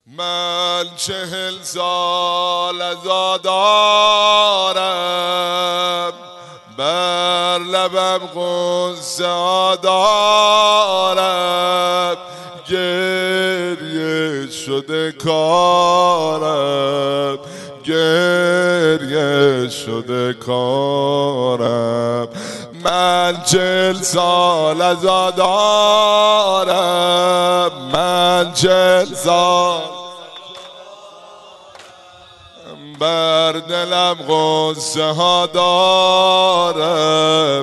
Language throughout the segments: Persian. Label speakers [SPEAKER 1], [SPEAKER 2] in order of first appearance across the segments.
[SPEAKER 1] من 40 سال عزادارم، بر لبم غصه دارم، گریه شده کارم، گریه شده کارم. من 40 سال عزادارم، من 40 سال بر دلم غصه ها دارم،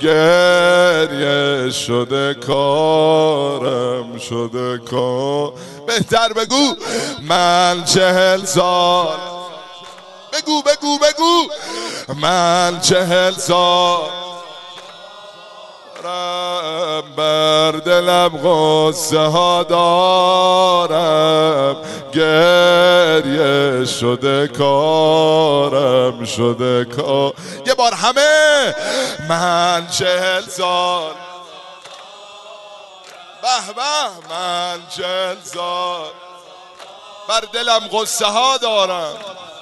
[SPEAKER 1] گریه شده کارم، شده کار. بهتر بگو من 40 سال، بگو بگو بگو من 40 سال بر دلم غصه ها دارم، گریه شده کارم، شده کار. یه بار همه من 40 سال، به به من 40 سال بر دلم غصه ها دارم،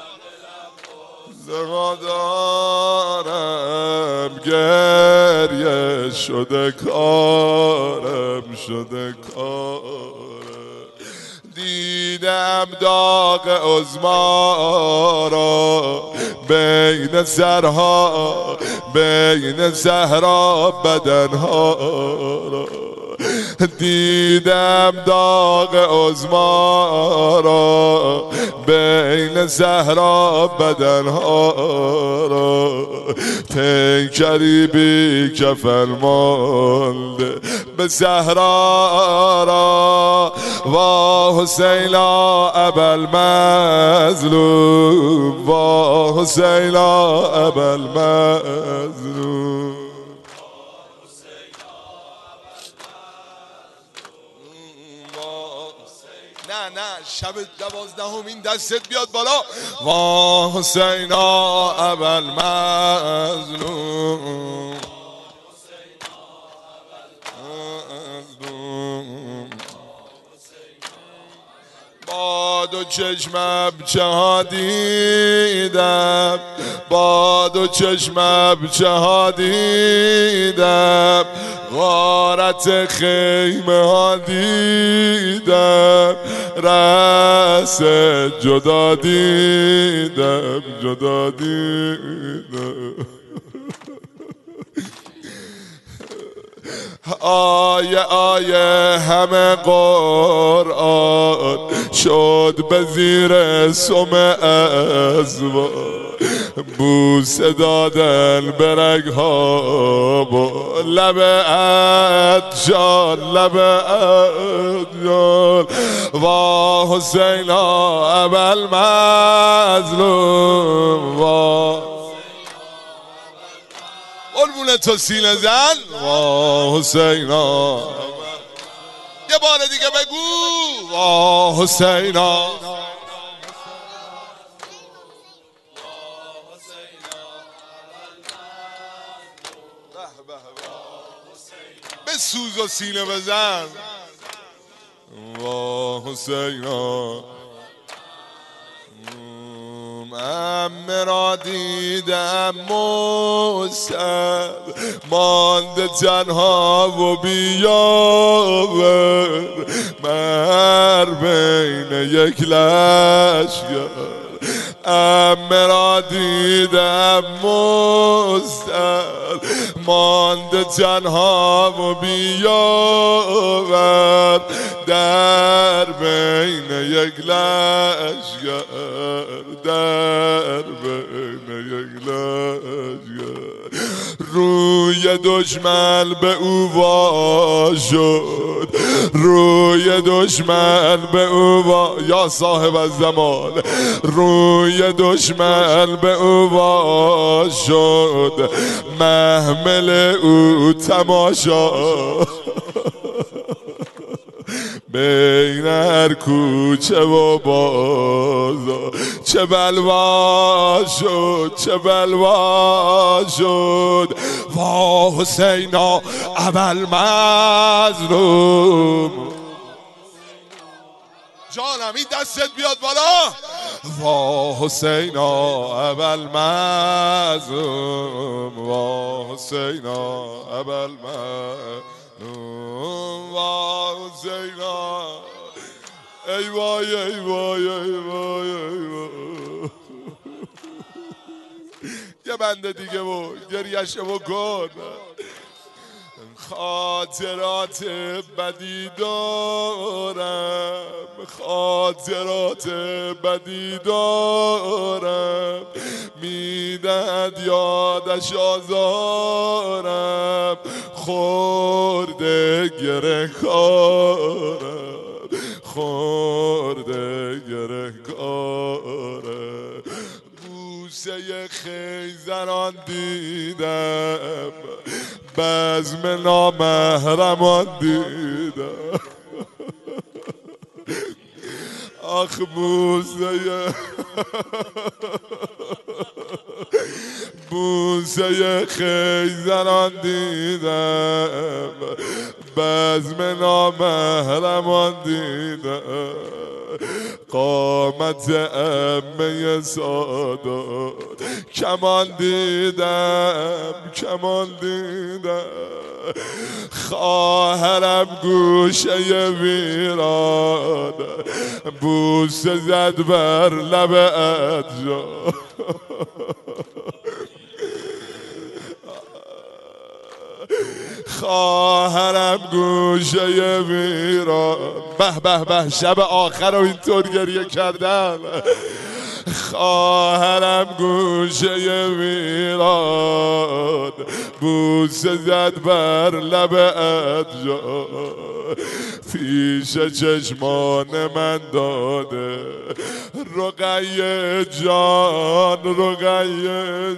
[SPEAKER 1] دارم، گریه شده کارم، شده کارم. دیدم داغ عظما را بین سرها، بین صحرا بدنها را، دیدم داغ عظما را بین صحرا بدنها را، پیکری بی کفن مانده به صحرا را. وا حسینا ابوالمظلوم، وا حسینا ابوالمظلوم. نه شب 12 دستت بیاد بالا. وا حسینا ابوالمظلوم، با دو چشمم چه ها دیدم، با دو چشمم چه ها دیدم، غارت خیمه ها دیدم، رأس جدا دیدم، جدا دیدم. آیه آیه همه قرآن شد به زیر سم ازوا، بوسه دادن به رگها با لب عطشان، لب عطشان. وا حسینا ابوالمظلوم، وا قربون تو سینه زن. وا حسینا، یه بار دیگه بگو وا حسینا. به سوز و سینه بزن. وا حسینا، عمه را دیدم مستر مانده تنها و بیاور، مر بین یک لشکر. عمه را دیدم مستر مانده تنها و بیاور، در بین یک لشکر، در بین یک لشکر. روی دشمن به او وا شد، روی دشمن به او وا، یا صاحب الزمان. روی دشمن به او وا شد، محمل او تماشا، بین هر کوچه و بازار. چه بلوا شد، چه بلوا شد. وا حسینا ابوالمظلوم، جانم این دستت بیاد بالا. وا حسینا ابل مظلوم، وا حسینا ابل مظلوم، وا حسینا. ای وای ای وای ای وای ای وای. یه بنده دیگه بود گریه‌شو بکن. خاطرات بدی دارم، خاطرات بدی دارم، میدهد یادش آزارم، خورده گره کارم، خورده گره کارم. بوسه خیزران دیدم، بزم نامحرمان دیدم. آخ بوسه بوسه خیزران دیدم، بزم نامحرمان دیدم. قامت امه سادات کمان دیدم، کمان دیدم. خواهرم گوشه ویران بوسه زد بر لب ادجا. خواهرم گوشه ویران. به به به شب آخر رو اینطور گریه کردم. خواهرم گوشه ویران بوسه زد بر لب ادجا. پیش چشمان من داده رقیه جان، رقیه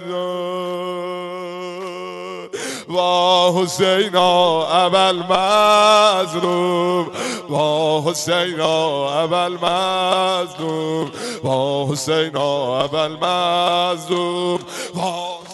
[SPEAKER 1] جان. وا حسینا ابل مظلوم، وا حسینا ابل مظلوم، وا حسینا ابل مظلوم، وا